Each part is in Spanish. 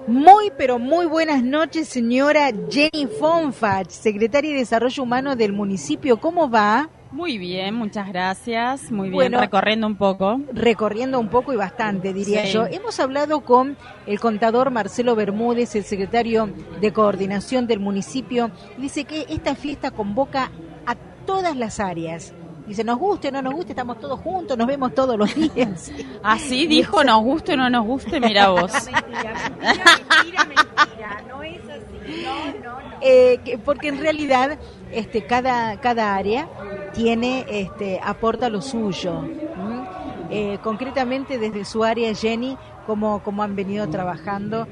Muy, pero muy buenas noches, señora Jenny Fonfach, secretaria de Desarrollo Humano del municipio. ¿Cómo va? Muy bien, muchas gracias. Muy bien, Bueno, recorriendo un poco. Recorriendo un poco y bastante, diría Sí. yo. Hemos hablado con el contador Marcelo Bermúdez, el secretario de Coordinación del municipio. Dice que esta fiesta convoca a todas las áreas. Dice, nos guste o no nos guste, estamos todos juntos, nos vemos todos los días. Así dijo, nos guste o no nos guste, mira vos. Mentira, no es así, no. Porque en realidad cada área tiene aporta lo suyo. Concretamente desde su área, Jenny, cómo han venido trabajando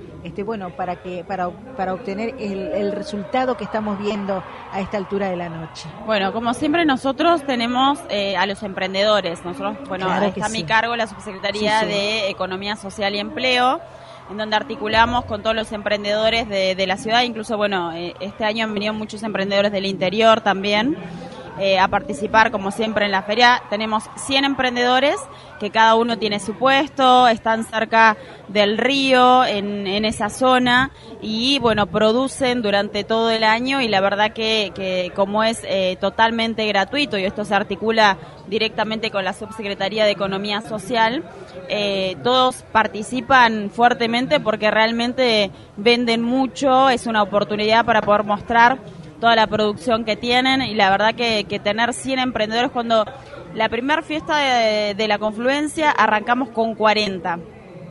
para obtener el resultado que estamos viendo a esta altura de la noche. Bueno, como siempre nosotros tenemos a los emprendedores. Nosotros, Claro que está a mi sí. cargo la Subsecretaría Sí, sí. de Economía Social y Empleo, en donde articulamos con todos los emprendedores de la ciudad. Incluso, este año han venido muchos emprendedores del interior también a participar, como siempre, en la feria. Tenemos 100 emprendedores que cada uno tiene su puesto, están cerca del río, en esa zona, y producen durante todo el año, y la verdad que como es totalmente gratuito, y esto se articula directamente con la Subsecretaría de Economía Social, todos participan fuertemente porque realmente venden mucho, es una oportunidad para poder mostrar toda la producción que tienen, y la verdad que tener 100 emprendedores, cuando la primera fiesta de la confluencia arrancamos con 40.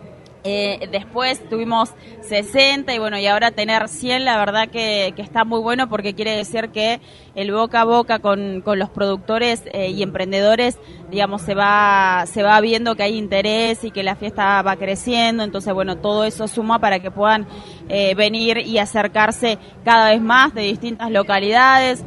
Después tuvimos 60 y ahora tener 100, la verdad que está muy bueno, porque quiere decir que el boca a boca con los productores y emprendedores, digamos, se va viendo que hay interés y que la fiesta va creciendo. Entonces, todo eso suma para que puedan venir y acercarse cada vez más de distintas localidades.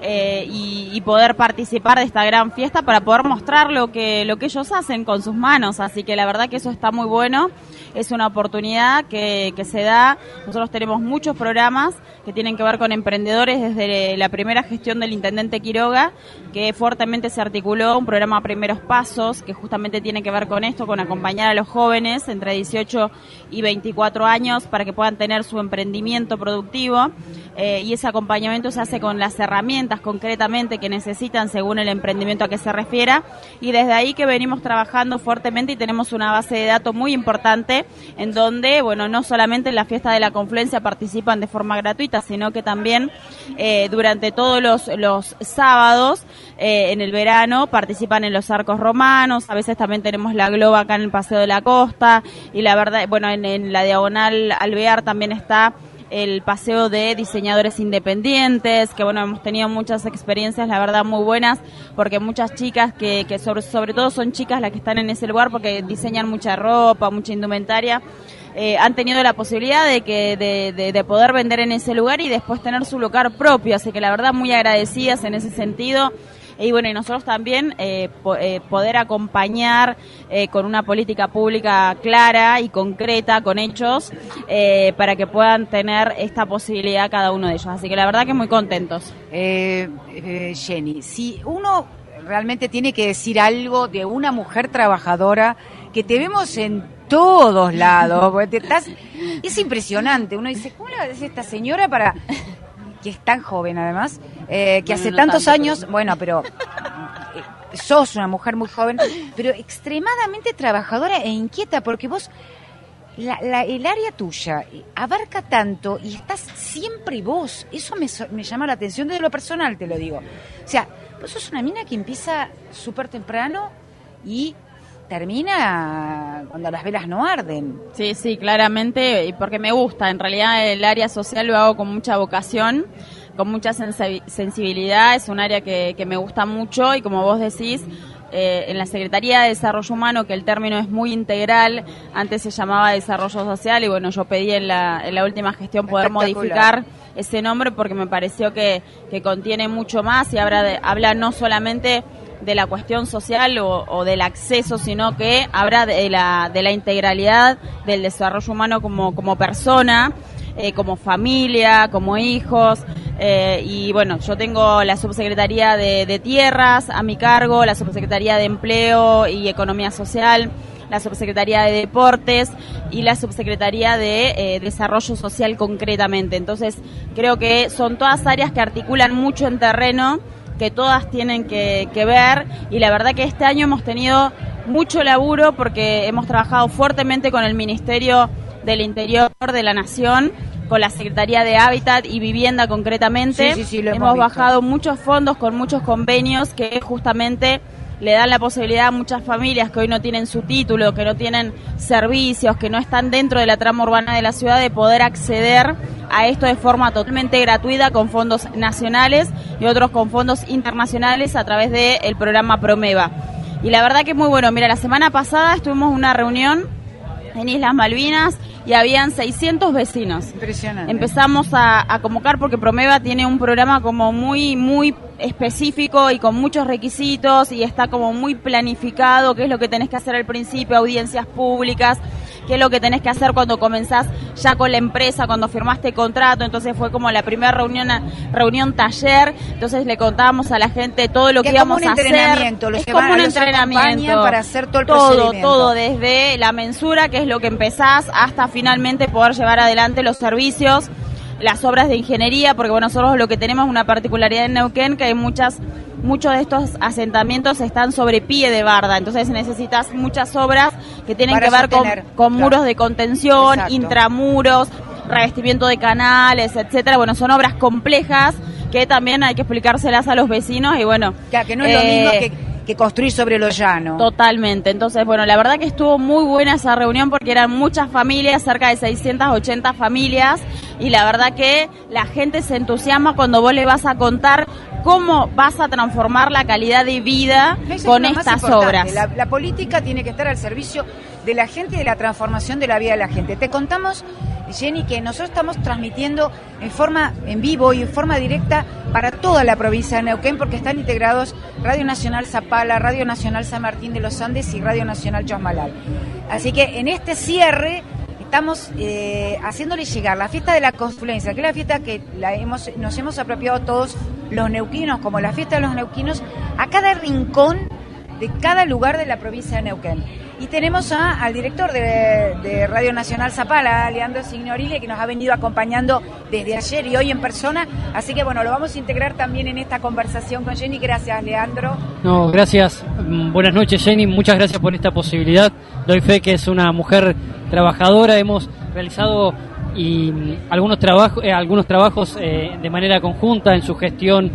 Y poder participar de esta gran fiesta para poder mostrar lo que ellos hacen con sus manos. Así que la verdad que eso está muy bueno, es una oportunidad que se da. Nosotros tenemos muchos programas que tienen que ver con emprendedores desde la primera gestión del intendente Quiroga, que fuertemente se articuló un programa Primeros Pasos, que justamente tiene que ver con esto, con acompañar a los jóvenes entre 18 y 24 años para que puedan tener su emprendimiento productivo, y ese acompañamiento se hace con las herramientas concretamente que necesitan según el emprendimiento a que se refiera, y desde ahí que venimos trabajando fuertemente, y tenemos una base de datos muy importante en donde, no solamente en la fiesta de la confluencia participan de forma gratuita, sino que también durante todos los sábados en el verano participan en los arcos romanos. A veces también tenemos la globa acá en el Paseo de la Costa, y la verdad, en la Diagonal Alvear también está el paseo de diseñadores independientes, que hemos tenido muchas experiencias, la verdad, muy buenas, porque muchas chicas que sobre todo son chicas las que están en ese lugar, porque diseñan mucha ropa, mucha indumentaria, han tenido la posibilidad de poder vender en ese lugar y después tener su lugar propio. Así que la verdad, muy agradecidas en ese sentido. Y nosotros también poder acompañar con una política pública clara y concreta, con hechos, para que puedan tener esta posibilidad cada uno de ellos. Así que la verdad que muy contentos. Jenny, si uno realmente tiene que decir algo de una mujer trabajadora, que te vemos en todos lados, porque es impresionante. Uno dice, ¿cómo le va a decir esta señora que es tan joven además, que hace tantos años, pero sos una mujer muy joven, pero extremadamente trabajadora e inquieta, porque vos, el área tuya abarca tanto y estás siempre vos. Eso me llama la atención desde lo personal, te lo digo. O sea, vos sos una mina que empieza súper temprano y termina cuando las velas no arden. Sí, claramente, y porque me gusta. En realidad el área social lo hago con mucha vocación, con mucha sensibilidad. Es un área que me gusta mucho, y como vos decís, en la Secretaría de Desarrollo Humano, que el término es muy integral, antes se llamaba Desarrollo Social, y yo pedí en la última gestión poder modificar ese nombre, porque me pareció que contiene mucho más, y habla no solamente de la cuestión social o del acceso, sino que habla de la integralidad del desarrollo humano como persona, como familia, como hijos, y yo tengo la Subsecretaría de Tierras a mi cargo, la Subsecretaría de Empleo y Economía Social, la Subsecretaría de Deportes y la Subsecretaría de Desarrollo Social concretamente. Entonces, creo que son todas áreas que articulan mucho en terreno, que todas tienen que ver, y la verdad que este año hemos tenido mucho laburo porque hemos trabajado fuertemente con el Ministerio del Interior de la Nación, con la Secretaría de Hábitat y Vivienda concretamente. Sí, lo hemos visto. bajado muchos fondos con muchos convenios que justamente le dan la posibilidad a muchas familias que hoy no tienen su título, que no tienen servicios, que no están dentro de la trama urbana de la ciudad, de poder acceder a esto de forma totalmente gratuita con fondos nacionales y otros con fondos internacionales a través del programa Promeva. Y la verdad que muy bueno. Mira, la semana pasada estuvimos en una reunión en Islas Malvinas y habían 600 vecinos. Impresionante. Empezamos a convocar porque Promeva tiene un programa como muy específico y con muchos requisitos y está como muy planificado, qué es lo que tenés que hacer al principio, audiencias públicas, qué es lo que tenés que hacer cuando comenzás ya con la empresa, cuando firmaste contrato. Entonces fue como la primera reunión taller, entonces le contábamos a la gente todo lo que íbamos a hacer. Los es como un entrenamiento para hacer todo el procedimiento. Todo, desde la mensura, que es lo que empezás, hasta finalmente poder llevar adelante los servicios, las obras de ingeniería, porque bueno, nosotros lo que tenemos es una particularidad en Neuquén, que hay muchos de estos asentamientos están sobre pie de barda, entonces necesitas muchas obras que tienen que ver con muros de contención, exacto, intramuros, revestimiento de canales, etcétera. Bueno, son obras complejas que también hay que explicárselas a los vecinos y bueno... que no es lo mismo que construir sobre lo llano. Totalmente. Entonces, bueno, la verdad que estuvo muy buena esa reunión porque eran muchas familias, cerca de 680 familias, y la verdad que la gente se entusiasma cuando vos le vas a contar cómo vas a transformar la calidad de vida con estas obras. La política tiene que estar al servicio de la gente y de la transformación de la vida de la gente. Te contamos, Jenny, que nosotros estamos transmitiendo en vivo y en forma directa para toda la provincia de Neuquén, porque están integrados Radio Nacional Zapala, Radio Nacional San Martín de los Andes y Radio Nacional Chosmalal. Así que en este cierre estamos haciéndole llegar la fiesta de la confluencia, que es la fiesta que nos hemos apropiado todos los neuquinos, como la fiesta de los neuquinos, a cada rincón de cada lugar de la provincia de Neuquén. Y tenemos al director de Radio Nacional Zapala, Leandro Signorile, que nos ha venido acompañando desde ayer y hoy en persona. Así que bueno, lo vamos a integrar también en esta conversación con Jenny. Gracias, Leandro. No, gracias. Buenas noches, Jenny. Muchas gracias por esta posibilidad. Doy fe que es una mujer trabajadora. Hemos realizado algunos trabajos de manera conjunta en su gestión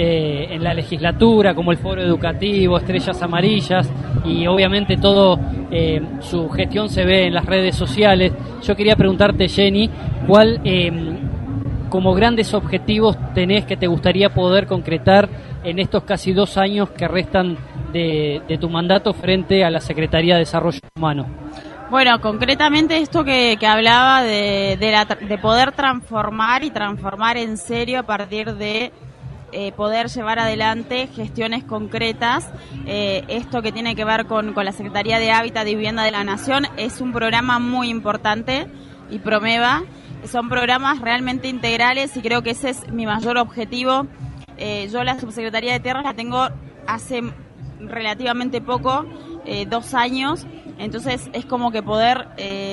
en la legislatura, como el foro educativo, Estrellas Amarillas, y obviamente todo su gestión se ve en las redes sociales. Yo quería preguntarte, Jenny, ¿cuál como grandes objetivos tenés que te gustaría poder concretar en estos casi 2 años que restan de tu mandato frente a la Secretaría de Desarrollo Humano? Bueno, concretamente esto que hablaba de poder transformar en serio a partir de poder llevar adelante gestiones concretas. Esto que tiene que ver con la Secretaría de Hábitat y Vivienda de la Nación es un programa muy importante, y Promeva son programas realmente integrales, y creo que ese es mi mayor objetivo. Yo la Subsecretaría de Tierras la tengo hace relativamente poco, 2 años. Entonces es como que poder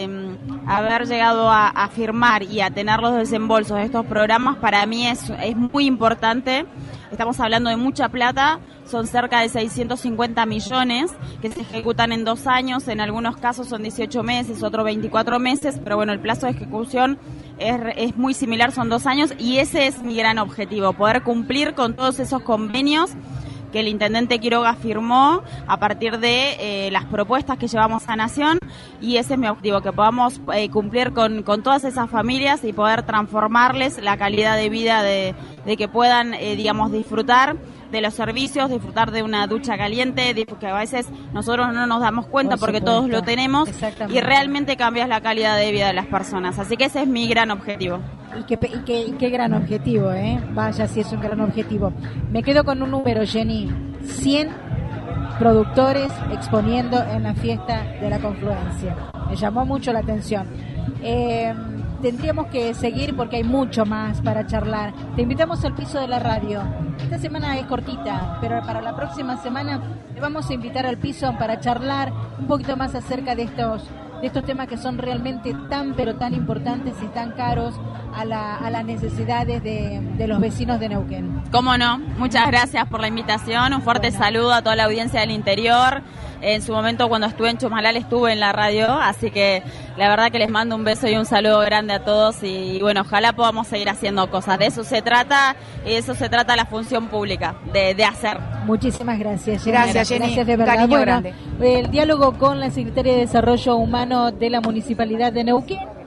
haber llegado a firmar y a tener los desembolsos de estos programas para mí es muy importante. Estamos hablando de mucha plata, son cerca de 650 millones que se ejecutan en 2 años, en algunos casos son 18 meses, otros 24 meses, pero bueno, el plazo de ejecución es muy similar, son 2 años, y ese es mi gran objetivo, poder cumplir con todos esos convenios que el intendente Quiroga firmó a partir de las propuestas que llevamos a Nación, y ese es mi objetivo, que podamos cumplir con todas esas familias y poder transformarles la calidad de vida de que puedan, disfrutar de los servicios, disfrutar de una ducha caliente, que a veces nosotros no nos damos cuenta porque todos lo tenemos, y realmente cambias la calidad de vida de las personas. Así que ese es mi gran objetivo. Y qué gran objetivo, Vaya, si es un gran objetivo. Me quedo con un número, Jenny: 100 productores exponiendo en la fiesta de la confluencia. Me llamó mucho la atención. tendríamos que seguir porque hay mucho más para charlar. Te invitamos al piso de la radio. Esta semana es cortita, pero para la próxima semana te vamos a invitar al piso para charlar un poquito más acerca de estos temas que son realmente tan pero tan importantes y tan caros a las necesidades de los vecinos de Neuquén. Cómo no, muchas gracias por la invitación, un fuerte saludo a toda la audiencia del interior. En su momento cuando estuve en Chumalal estuve en la radio, así que la verdad que les mando un beso y un saludo grande a todos y bueno, ojalá podamos seguir haciendo cosas. De eso se trata y de eso se trata la función pública, de hacer. Muchísimas gracias, Jenny. Gracias, Jenny. Gracias de verdad. Cariño grande. El diálogo con la Secretaria de Desarrollo Humano de la Municipalidad de Neuquén.